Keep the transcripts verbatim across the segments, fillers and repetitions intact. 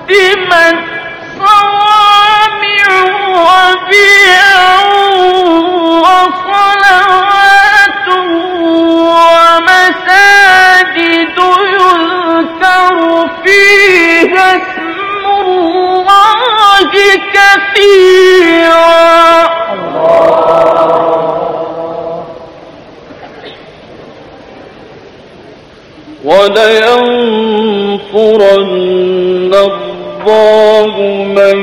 هدمت صوامع وبيع وصلوات ومساجد يذكر فيها اسم الله كثيرا ولينصرن الله من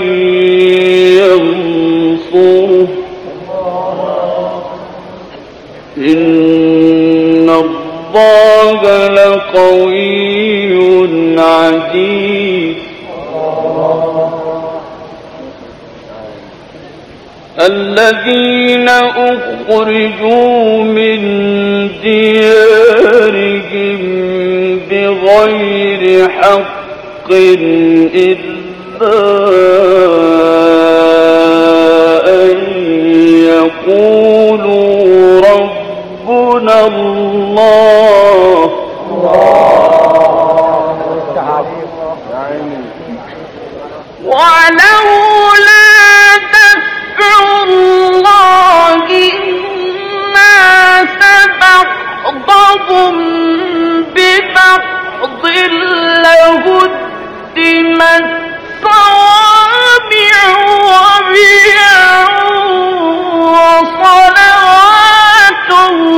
ينصره إن الله لقوي عزيز. الذين أخرجوا من ديارهم بغير حق إلا أن يقولوا ربنا الله ولولا دفع الله الناس بعضهم ببعض لهدمت صوامع وبيع وصلوات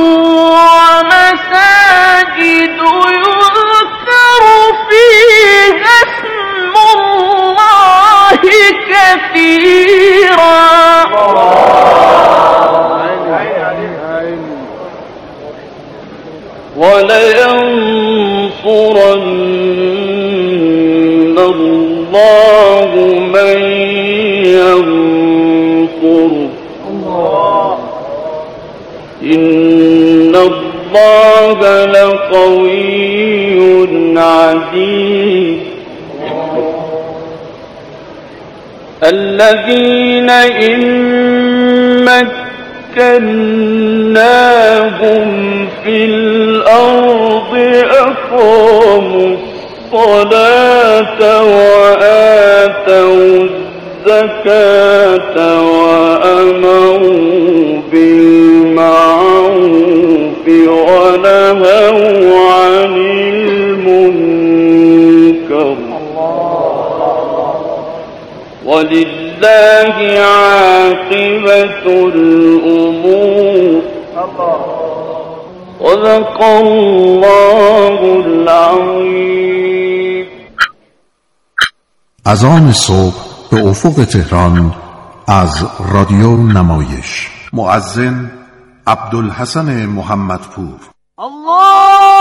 ومساجد يذكر فيها اسم الله كثيرا ولينصرن الله من ينصره إن الله لقوي عزيز. الذين إن مكناهم في الأرض أقاموا الصلاة وآتوا الزكاة وأمروا بالمعروف ونهوا عن المنكر ولله عاقبة الأمور. صدق الله العظيم. اذان صبح به افق تهران از رادیو نمایش. مؤذن عبدالحسن محمدپور. الله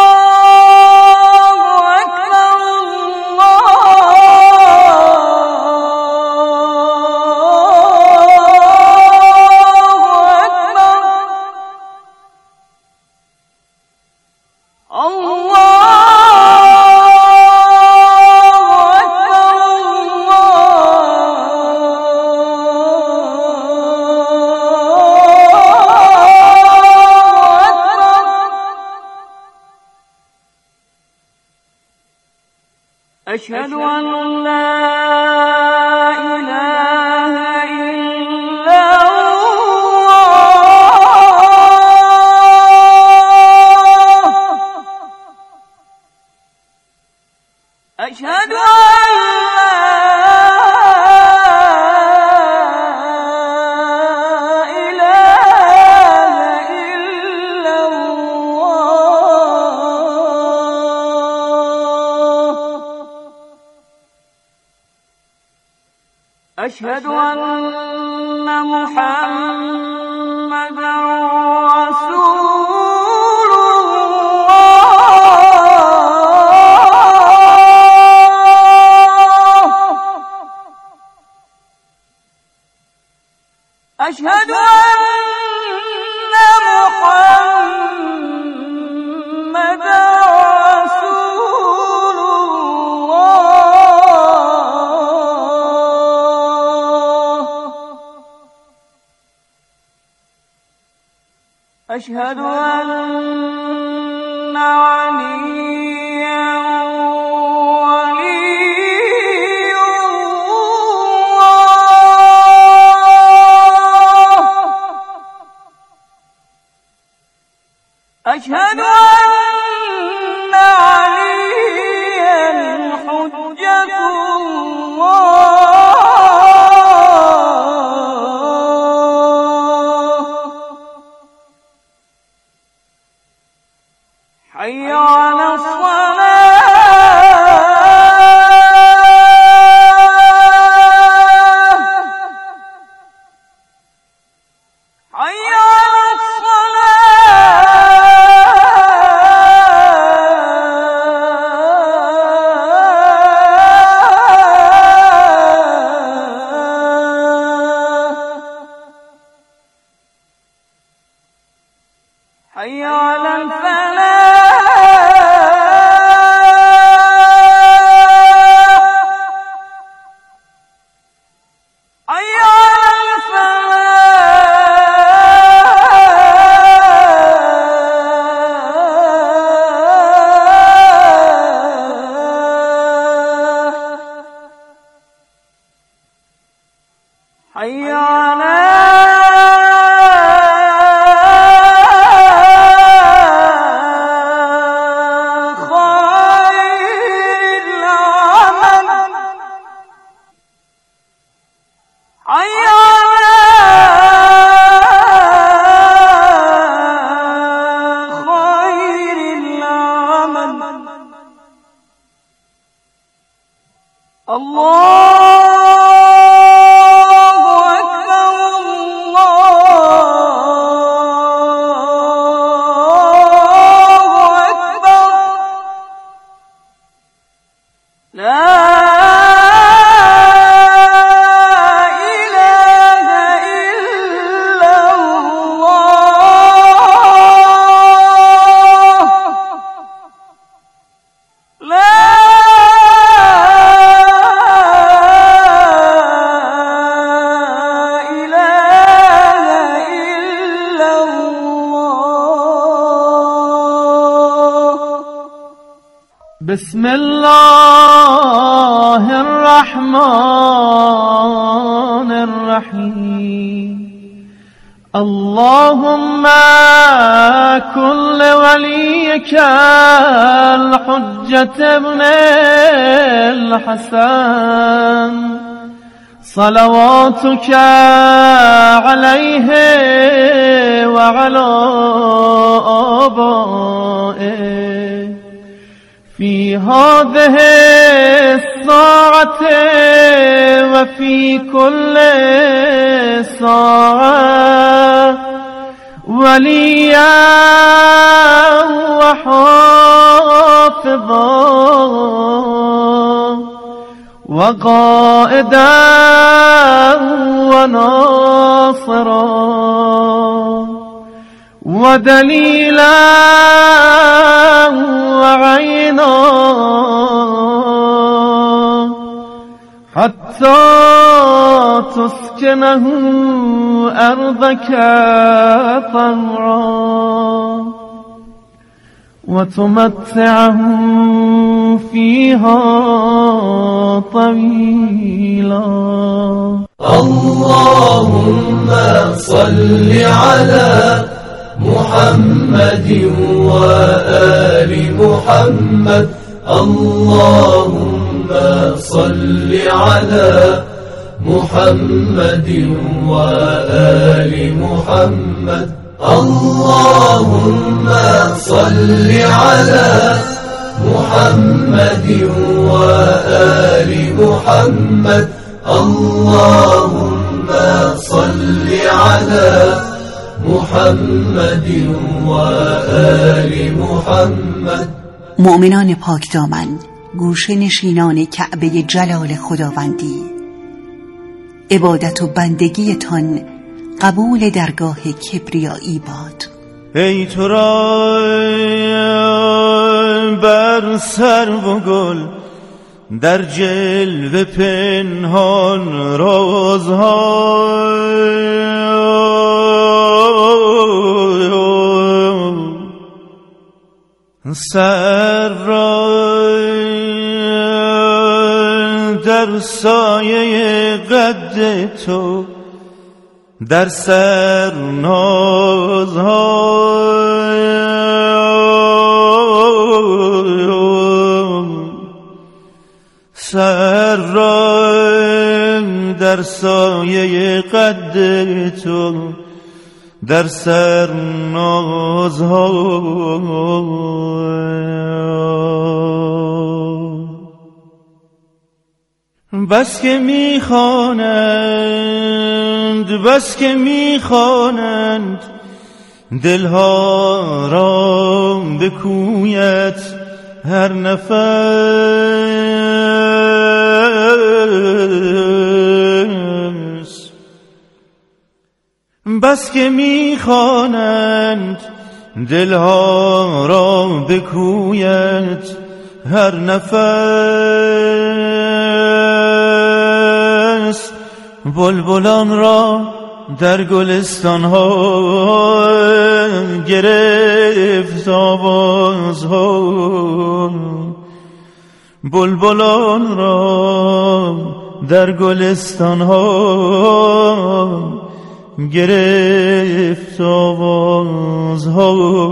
أشهد أن لا إله إلا الله. أشهد أن أشهد أن محمدًا رسول الله. أشهد أن محمدًا رسول الله. أشهد أن عليا ولي على الصلاة حي على حي على الفلاح حي على الفلاح حي على بسم الله الرحمن الرحيم اللهم كن لوليك الحجة ابن الحسن صلواتك عليه وعلى آبائه في هذه الساعة وفي كل ساعة وليا وحافظا وقائدا وناصرا ودليلا وعينا حتى تسكنه أرضك طوعا وتمتعه فيها طويلا. اللهم صل على محمد وآل محمد. اللهم صل على محمد وآل محمد. اللهم صل على محمد وآل محمد. اللهم صل على محمد وآل محمد. مؤمنان پاک دامن، گوشه نشینان کعبه جلال خداوندی، عبادت و بندگیتان قبول درگاه کبریایی باد. ای تو را بر سرو و گل در جلوه پنهان رازها، سر را در سایه قد تو در سر نازها، سر را در سایه قد تو در سرنازها. بس که میخوانند بس که میخوانند دلها را به کویت هر نفس. بس که میخوانند دلها را به کویت هر نفس. بلبلان را در گلستان ها گرفت آواز ها. بلبلان را در گلستان ها گرفت آواز ها.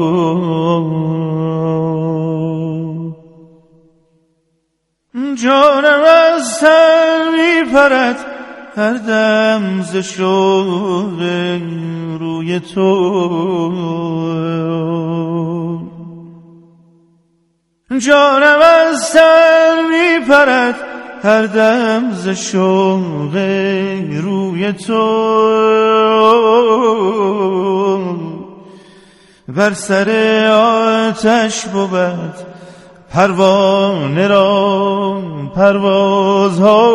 جانم از تن می پرد هر دم ز شوق روی تو. جانم از تن می پرد هر دم ز شوق روی تو. بر سر آتش بود پروانه را پروازها.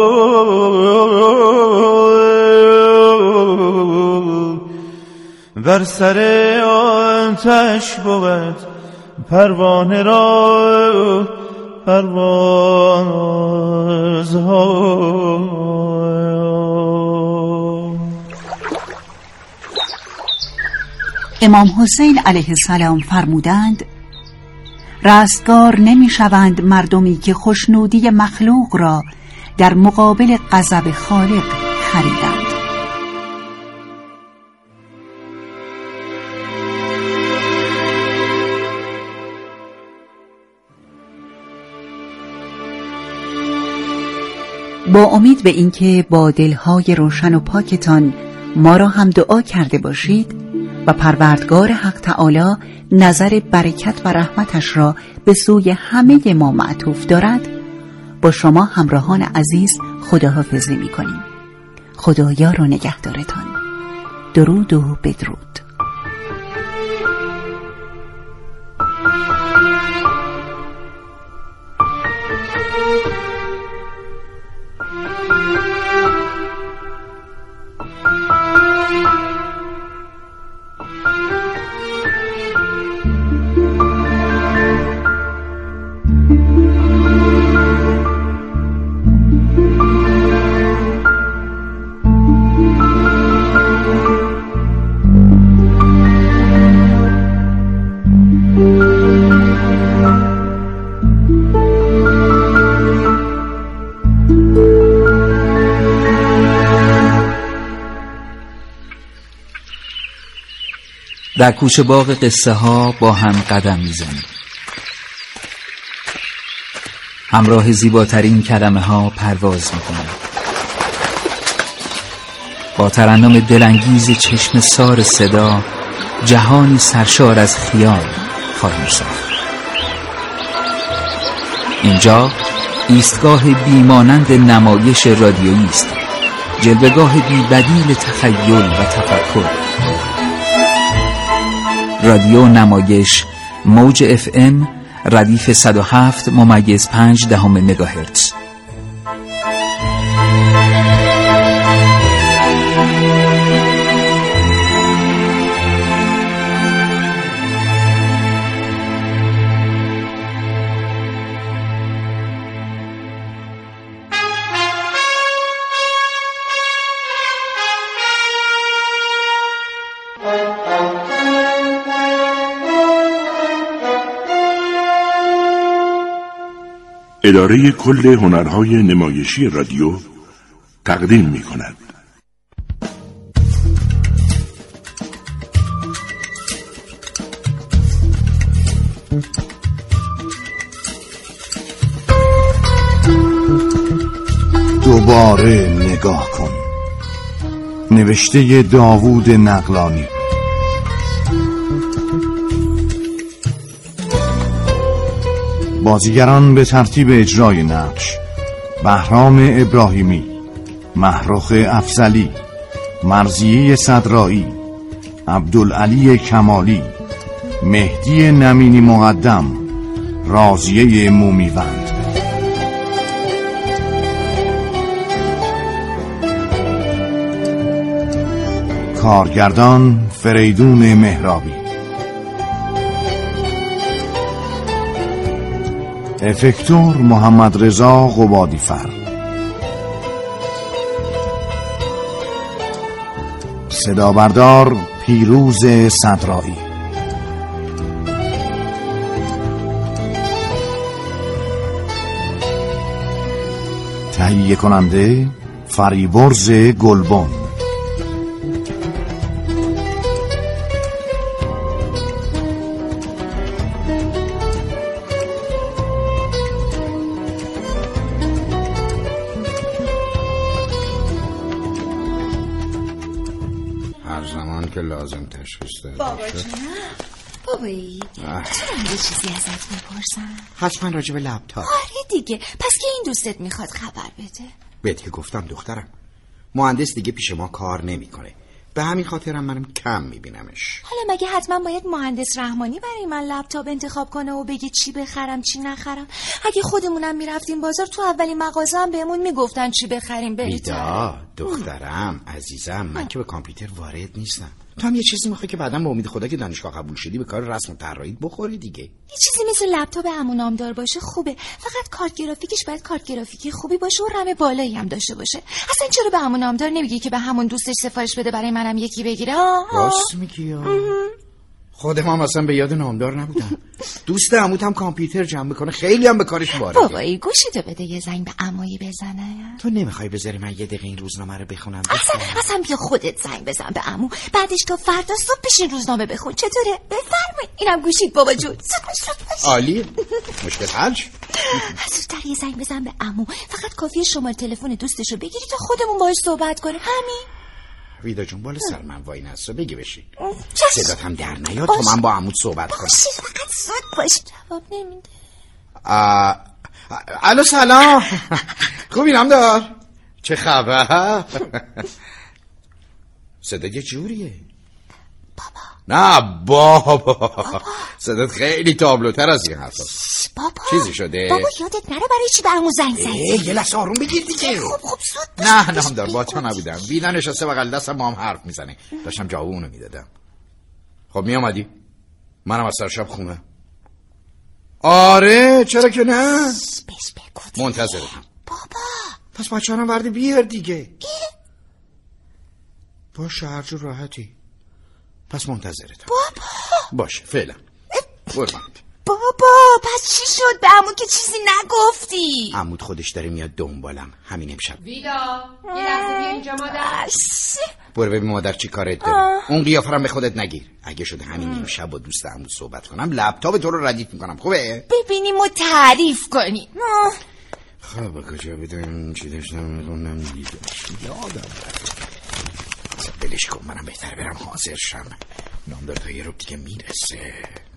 بر سر آتش بود پروانه را پروازها. امام حسین علیه السلام فرمودند رستگار نمی شوند مردمی که خوشنودی مخلوق را در مقابل غضب خالق خریدند. با امید به اینکه با دلهای روشن و پاکتان ما را هم دعا کرده باشید و پروردگار حق تعالی نظر برکت و رحمتش را به سوی همه ما معطوف دارد، با شما همراهان عزیز خداحافظی می کنیم. خدایار و نگهدارتان. درود و بدرود. در کوچه باغ قصه ها با هم قدم میزنیم. همراه زیباترین کلمه ها پرواز میکنیم. با ترنم دلانگیز چشم سار صدا جهانی سرشار از خیال خواهیم ساخت. اینجا ایستگاه بیمانند نمایش رادیویی است، جلوه‌گاه بی‌بدیل تخیل و تفکر. رادیو نمایش موج اف ام ردیف صد و هفت ممیز پنج دهم مگاهرتز. اداره کل هنرهای نمایشی رادیو تقدیم می کند. دوباره نگاه کن. نوشته داوود نقلانی. بازیگران به ترتیب اجرای نقش: بهرام ابراهیمی، محروخ افضلی، مرضیه صدرایی، عبدالعلی کمالی، مهدی نمینی مقدم، راضیه مومیوند. کارگردان فریدون مهرابی. افکتور محمد رضا قبادیفر. صدا بردار پیروز صدرایی. تهیه کننده فریبرز گلبن. که لازم تشخیص داده بابا جونم. بابایی اه. چرا یه چیزی ازت میپرسم؟ حتما راجع به لپتاپ. آره دیگه، پس که این دوستت میخواد خبر بده. بهت که گفتم دخترم، مهندس دیگه پیش ما کار نمیکنه، به همین خاطرم منم کم میبینمش. حالا مگه حتما باید مهندس رحمانی برای من لپتاپ انتخاب کنه و بگه چی بخرم چی نخرم؟ اگه خودمونم میرفتیم بازار، تو اولین مغازه هم بهمون میگفتن چی بخریم بهتره. بیدا دخترم عزیزم، من که به کامپیوتر وارد نیستم. تو هم یه چیزی میخوای که بعداً به امید خدا که دانشگاه قبول شدی به کار رسم و طراحی بخوری دیگه. یه چیزی مثل لپتاپ عمو نامدار باشه خوبه، فقط کارت گرافیکش باید کارت گرافیکی خوبی باشه و رم بالایی هم داشته باشه. اصلا چرا به عمو نامدار نمیگی که به همون دوستش سفارش بده برای منم یکی بگیره؟ راست میگی. خودم هم اصلا به یاد نامدار نبودم. دوست عموت هم کامپیوتر جمع میکنه، خیلی هم به کارش وارده. بابایی گوشیتو بده یه زنگ به عمویی بزنه. تو نمیخوای بذاری من یه دقیقه این روزنامه رو بخونم؟ اصلا اصلا بیا خودت زنگ بزن به عمو، بعدش تا فردا صبح بشین روزنامه بخون. چطوره؟ بفرمایید. اینم گوشیت بابا جون. عالیه. مشکل حل. زودتر یه زنگ بزن به عمو، فقط کافیه شماره تلفن دوستشو بگیری تا خودمون باهاش صحبت کنیم. همین. ویدا جون بالا سر من وای نسا بگی بشی. صدات هم در نیاد تا من با عموت صحبت کنم. باشی فقط زود باش. جواب نمیده. الو سلام. خوبی نامدار؟ چه خبر؟ صدا یه جوریه. بابا. نه بابا, بابا. صدات خیلی تابلوتر از این حرفاست. بابا چیزی شده؟ بابا یادت نره برای چی به عمو زنگ زدی؟ یه لحظه آروم بگیر دیگه. خوب خوب زود. نه نامدار با تو نبودم. بینا نشسته بغل دستم با هم حرف میزنه. داشتم جواب اونو میدادم. خب می آمدی؟ منم از سر شب خونه. آره چرا که نه؟ بس بگو. منتظرم. بابا پس بچه‌ها ورده بیار دیگه. باشه هر جور راحتی. پس منتظرتم. بابا باشه فعلا. قربانت. بابا پس چی شد؟ به عمو که چیزی نگفتی؟ عموت خودش داره میاد دنبالم همین امشب. ویدا یه لحظه بیا اینجا مادر. برو ببین مادر چی کارت داره. اون قیافه رو به خودت نگیر. اگه شده همین امشب با دوست عموت صحبت کنم لپتاپ تو رو ردیف میکنم. خوبه؟ ببینیم و تعریف کنیم. خب کجا بدونم چی داشتم میخوندم دیگه یادم اصلا بلش کن، منم بهتر برم حاضر شم. نامدار تا یه روب دیگه میرسه.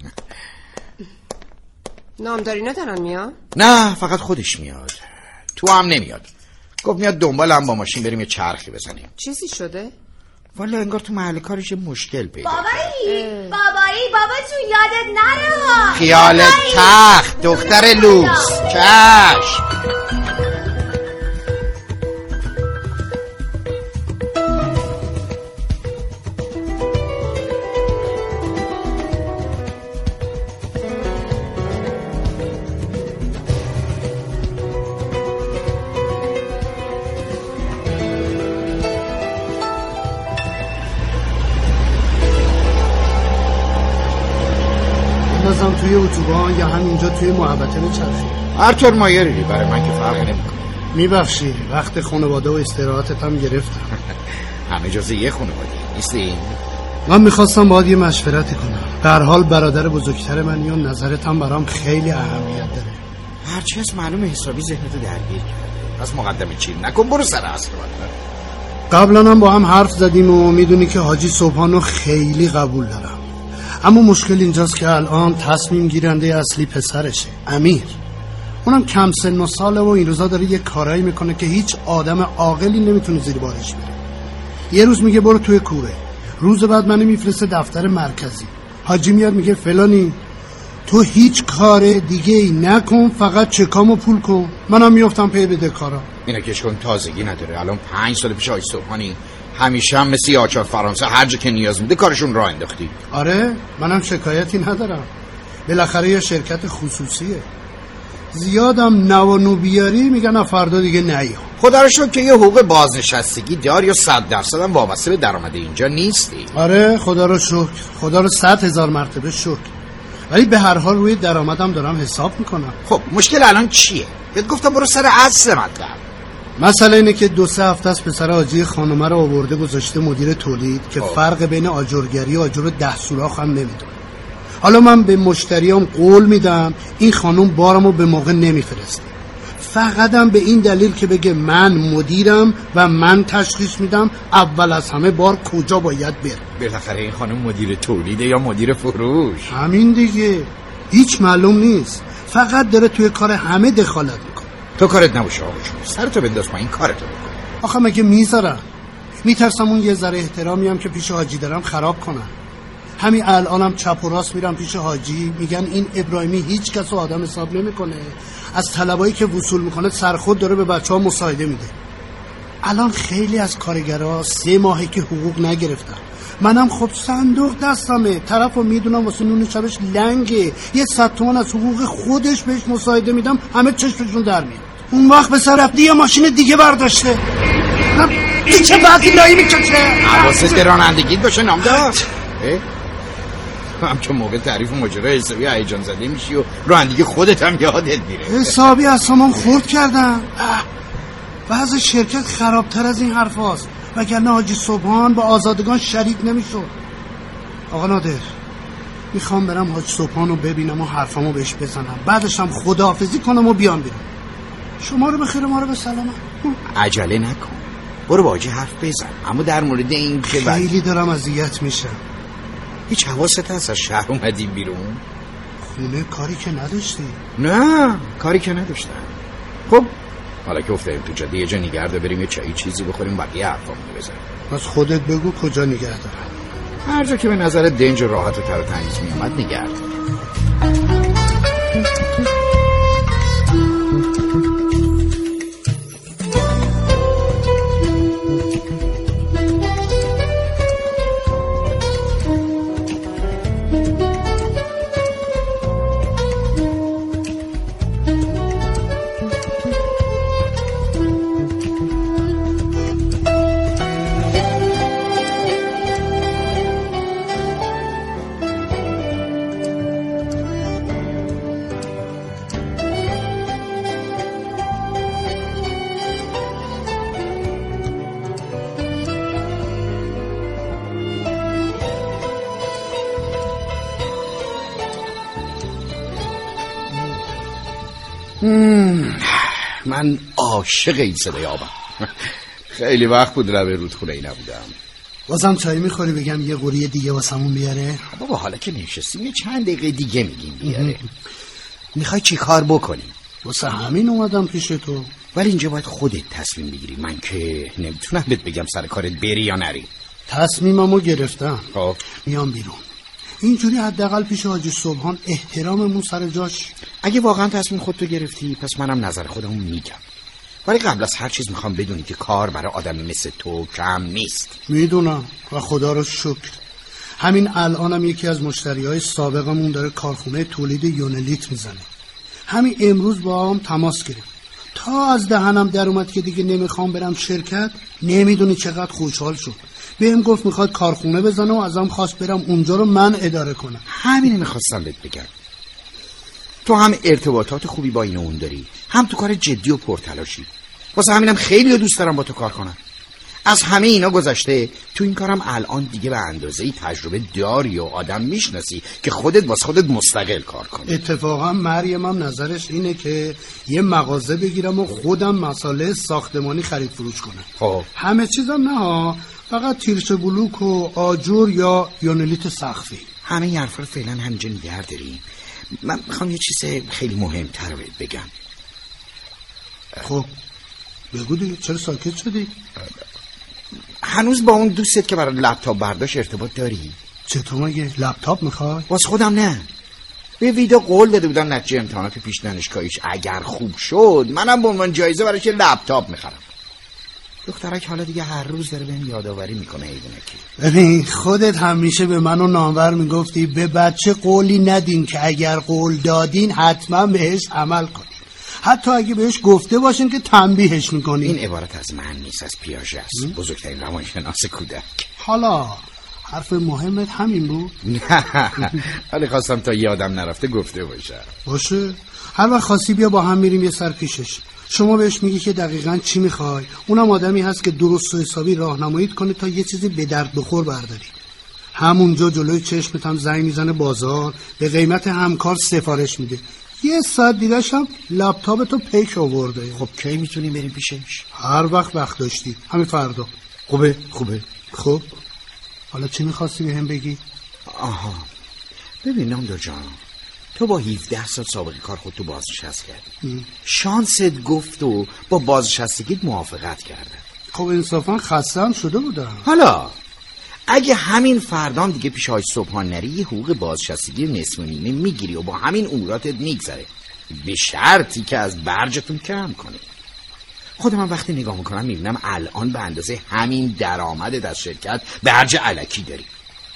نامدارینا دارن میاد؟ نه فقط خودش میاد، تو هم نمیاد. گفت میاد دنبالم با ماشین بریم یه چرخی بزنیم. چیزی شده؟ والا انگار تو محل کارش یه مشکل پیدا. بابایی بابایی بابا جون یادت نره. خیال تخت دختر لوس. چشم. بندازم توی اتوبان یا همینجا توی محوطه بچرخی؟ هر طور مایری برای من که فرقی نمیکنه. میبخشی وقت خانواده و استراحتت هم گرفتم. همه جزء یه خانواده نیستی؟ من میخواستم باید یه مشورتی کنم. در حال برادر بزرگتر من یا نظرت هم برام خیلی اهمیت داره. هرچی از معلوم حسابی ذهنتو درگیر کرده. پس مقدمه چیل نکن، برو سر اصل قبلا هم با هم حرف زدیم و میدونی که حاجی صبحانو خیلی قبول دارم. اما مشکل اینجاست که الان تصمیم گیرنده اصلی پسرشه، امیر. اونم کم سن و ساله و این روزا داره یه کارایی میکنه که هیچ آدم عاقلی نمیتونه زیر بارش بره. یه روز میگه برو توی کوره، روز بعد منو میفرسته دفتر مرکزی. حاجی میاد میگه فلانی تو هیچ کار دیگه ای نکن، فقط چکامو پول کن. منم میافتم پی بده کارا. اینا کش کن تازگی نداره. الان پنج سال پیش آقای صبحانی همیشه هم مثل آچار فرانسه هر جا که نیاز میده کارشون راه انداختی. آره منم شکایتی ندارم، بالاخره یه شرکت خصوصیه. زیادم نوانو بیاری میگن فردا دیگه نیا. خدا رو شکر که یه حقوق بازنشستگی داری و صد درصد هم وابسته به درآمد اینجا نیستی. آره خدا رو شکر، خدا رو صد هزار مرتبه شکر، ولی به هر حال روی درآمدم دارم حساب میکنم. خب مشکل الان چیه؟ بهت گفتم برو سر اصل مطلب. مسئله اینه که دو سه هفته است پسر حاجی خانومه رو آورده گذاشته مدیر تولید که آه. فرق بین آجرگری و آجر ده سوراخ هم نمیدونه. حالا من به مشتریام قول میدم این خانم بارمو به موقع نمیفرسته، فقطم به این دلیل که بگه من مدیرم و من تشخیص میدم اول از همه بار کجا باید بره. بالاخره این خانم مدیر تولیده یا مدیر فروش؟ همین دیگه، هیچ معلوم نیست، فقط داره توی کار همه دخالت میکنه. تو کارت نباشه آقا جون، سرتو بنداز پایین کارتو بکن. آخه مگه میذارم؟ میترسم اون یه ذره احترامی هم که پیش حاجی دارم خراب کنم. همین الانم چپ و راست میرم پیش حاجی، میگن این ابراهیمی هیچ کس رو آدم حساب نمیکنه، از طلبایی که وصول میکنه سرخود داره به بچه‌ها مساعده میده. الان خیلی از کارگرها سه ماهه که حقوق نگرفتن، منم خب صندوق دستمه، طرفو میدونم واسه نون شبش لنگه، یه صد تومن از حقوق خودش بهش مساعده میدم، همه چشمشون در میاد. اون وقت به سر رفتی یه ماشین دیگه برداشته، این چه بعضی لایی میکشه. حواست به رانندگیت باشه نامدار. همچون موقع تعریف ماجرای حسابی هیجان زده میشی و رانندگی خودت هم یادت میره. حسابی از سامان خورد کردم. بعض شرکت خرابتر از این حرف هاست، وگرنه حاجی صبحان با آزادگان شریک نمیشد. آقا نادر میخوام برم حاجی صبحان رو ببینم و حرفامو بهش بزنم، بعدش هم خداحافظی کنم و بیام بیرون. شما رو بخیر ما رو به سلامت. عجله نکن، برو با حاجی حرف بزن، اما در مورد این که خیلی دارم اذیت میشم. هیچ حواست هست از شهر اومدی بیرون؟ خونه کاری که نداشتی؟ نه کاری که نداشتم. خب حالا که افتادیم تو جاده یه جا نگرده بریم یه چایی چیزی بخوریم بقیه حرفامونو بزنیم. بس خودت بگو کجا نگه دارم. هر جا که به نظر دنج و راحت و تر و تمیز میامد نگه دارم. من عاشق این صدای آبم. خیلی وقت بود رو به رودخونه ای نبودم. بازم چای میخوری بگم یه قوری دیگه واسمون بیاره؟ بابا حالا که نشستیم یه چند دقیقه دیگه میگیم بیاره. میخوای چی کار بکنیم؟ واسه همین اومدم پیش تو. ولی اینجا باید خودت تصمیم بگیری، من که نمیتونم بهت بگم سر کارت بری یا نری. تصمیممو گرفتم. خب میام بیرون. اینجوری حداقل پیش حاجی صبحان احتراممون سر جاش. اگه واقعا تصمیم خودتو گرفتی پس منم نظر خودمو میگم، ولی قبل از هر چیز میخوام بدونی که کار برای آدمی مثل تو کم نیست. میدونم و خدا رو شکر. همین الانم یکی از مشتریای سابقمون داره کارخونه تولید یونلیت میزنه. همین امروز با هم تماس گرفت، تا از دهنم در اومد که دیگه نمیخوام برم شرکت. نمیدونی چقدر خوشحال شد، بهم گفت میخواد کارخونه بزنه و ازم خواست برم اونجا رو من اداره کنم. همین میخواستم بهت بگم، تو هم ارتباطات خوبی با این اون داری، هم تو کار جدی و پرتلاشی. واسه همینم خیلی دوست دارم با تو کار کنم. از همه اینا گذشته تو این کارم الان دیگه به اندازه‌ای تجربه داری و آدم میشناسی که خودت واسه خودت مستقل کار کنی. اتفاقا مریم هم نظرش اینه که یه مغازه بگیرم و خودم مسائل ساختمانی خرید فروش کنم. خب همه چیزم نه ها، فقط تیرچه بلوک و آجور یا یونلیت سقفی. همه این حرفا رو فعلا همینجا نگه داریم. من میخوام یه چیز خیلی مهمتر رو بگم. خب بگو دیگه، چرا ساکت شدی؟ هنوز با اون دوستت که برای لپتاپ برداشت ارتباط داری؟ چطور مگه لپتاپ میخوای؟ واسه خودم نه. به ویدا قول داده بودم نتیجه امتحانات پیش دانشگاهیش اگر خوب شد منم به عنوان جایزه براش لپتاپ میخرم. دخترک حالا دیگه هر روز داره بهم یادآوری میکنه ایونکی. ببین خودت همیشه به من و نامور میگفتی به بچه قولی ندین که اگر قول دادین حتما بهش عمل کنین، حتی اگه بهش گفته باشین که تنبیهش میکنین. این عبارت از من نیست، از پیاژه است، بزرگترین روانشناس کودک. حالا حرف مهمت همین بود؟ نه ولی خواستم تا یادم نرفته گفته باشم. باشه، هر وقت خواستی بیا با هم میریم یه سر پیشش. شما بهش میگی که دقیقاً چی میخوای، اونم آدمی هست که درست و حسابی راهنماییت کنه تا یه چیزی به درد بخور برداری. همونجا جلوی چشمت هم زنگ میزنه بازار، به قیمت همکار سفارش میده. یه ساعت دیگه‌ش هم لپتاپتو پیک آورده. خب کی میتونیم بریم پیشش؟ هر وقت وقت داشتی، همین فردا. خوبه خوبه. خب حالا چی میخواستی بهم بگی؟ آها ببین نامدار جان، تو با هفده سال سابقه کار خودتو بازنشست کردی. شانست گفت و با بازنشستگیت موافقت کرده. خب انصافا خسته هم شده بودم. حالا اگه همین فردام دیگه پیش های صبحان نری یه حقوق بازنشستگی نصف و نیمه میگیری و با همین اموراتت میگذره، به شرطی که از برجتون کم کنی. خودم من وقتی نگاه میکنم میبینم الان به اندازه همین درآمدت از شرکت برج الکی داری.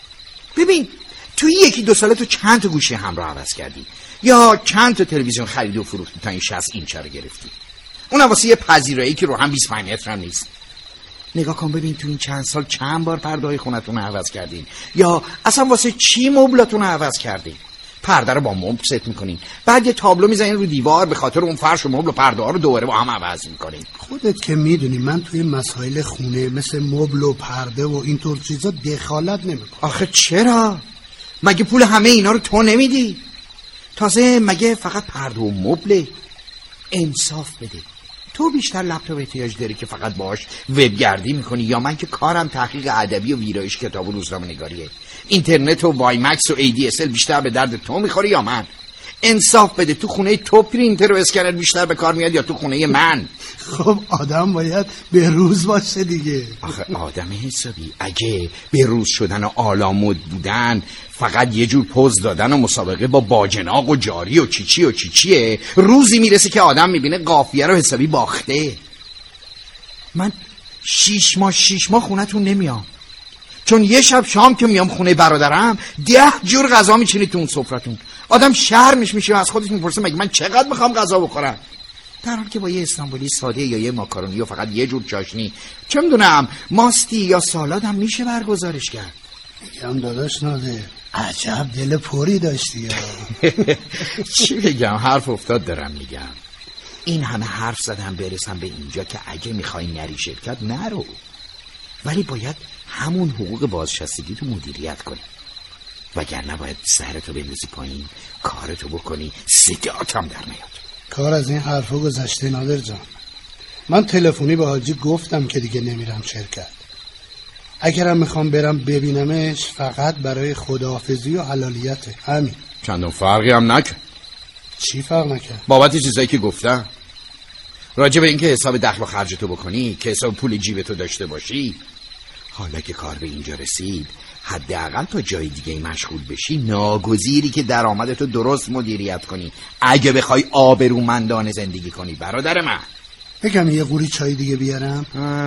ببین توی یکی دو ساله تو چند تا گوشی همراه عوض کردی یا چند تا تلویزیون خریدی و فروختی تا این شصت اینچه رو گرفتی، اونم واسه یه پذیرایی که رو هم بیست و پنج متر هم نیست. نگاه کن ببین تو این چند سال چند بار پرده‌های خونتون رو عوض کردین یا اصلا واسه چی مبلاتون رو عوض کردین. پرده رو با مبل ست میکنین، بعد یه تابلو میزنین رو دیوار به خاطر اون فرش و مبل و پرده ها رو دوباره با هم عوض میکنین. خودت که میدونی من توی مسائل خونه مثل مبل و پرده و اینطور چیزا دخالت نمیکنم. آخه چرا؟ مگه پول همه اینا رو تو نمیدی؟ تازه مگه فقط پرده و مبله؟ انصاف بده، تو بیشتر لپتاپ احتیاج داری که فقط باهاش وبگردی میکنی یا من که کارم تحقیق ادبی و ویرایش کتاب و روزنامه نگاریه؟ اینترنت و وای مکس و ای دی اس ال بیشتر به درد تو میخوره یا من؟ انصاف بده، تو خونه تو پرینتر و اسکنر بیشتر به کار میاد یا تو خونه من؟ خب آدم باید به روز باشه دیگه. آخه آدم حسابی اگه به روز شدن و آلامود بودن فقط یه جور پوز دادن و مسابقه با باجناق و جاری و چیچی و چیچیه، روزی میرسه که آدم میبینه قافیه رو حسابی باخته. من شیش ماه شیش ماه خونتون نمیام، چون یه شب شام که میام خونه برادرم ده جور غذا میچینید تو اون سفرتون. آدم شرمش میشه و از خودش میپرسه مگه من چقدر میخوام غذا بخورم، در حالی که با یه استانبولی ساده یا یه ماکارونی یا فقط یه جور چاشنی چه میدونم ماستی یا سالاد هم میشه برگزارش کرد. میگم داداش نادر عجب دل پری داشتی. چی بگم، حرف افتاد دارم میگم. این همه حرف زدم برسم به اینجا که اگه میخوای نری شرکت نرو، ولی باید همون حقوق بازنشستگی تو مدیریت کنی، وگرنه باید سرتو بندازی پایین، کارتو بکنی، صدات هم در نیاد. کار از این حرفا گذشته نادر جان. من تلفنی به حاجی گفتم که دیگه نمیرم شرکت. اگرم میخوام برم ببینمش فقط برای خداحافظی و حلالیته، همین. چندون فرقی هم نکن. چی فرق نکن؟ بابت چیزایی که گفتم، راجع به این که حساب دخل و خرجتو بکنی، که حساب پول جیبتو داشته باشی. حالا که کار به اینجا رسید حداقل تا جای دیگه مشغول بشی ناگزیری که درآمدتو درست مدیریت کنی اگه بخوای آبرومندانه زندگی کنی برادر من. بگم یه قوری چای دیگه بیارم؟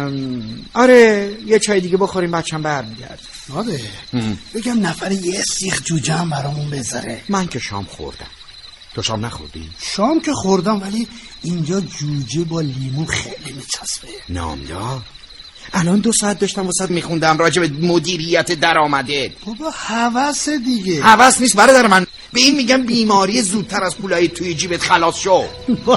آره یه چای دیگه بخوریم بچم برمیگرد. آره بگم نفر یه سیخ جوجه هم برامون بذاره. من که شام خوردم، تو شام نخوردی؟ شام که خوردم ولی اینجا جوجه با لیمون خیلی میچسبه. نامدار الان دو ساعت داشتم واسه میخوندم راجع به مدیریت درآمدت. بابا هوس دیگه. هوس نیست برادر من، به این میگم بیماری زودتر از پولای توی جیبت خلاص شو.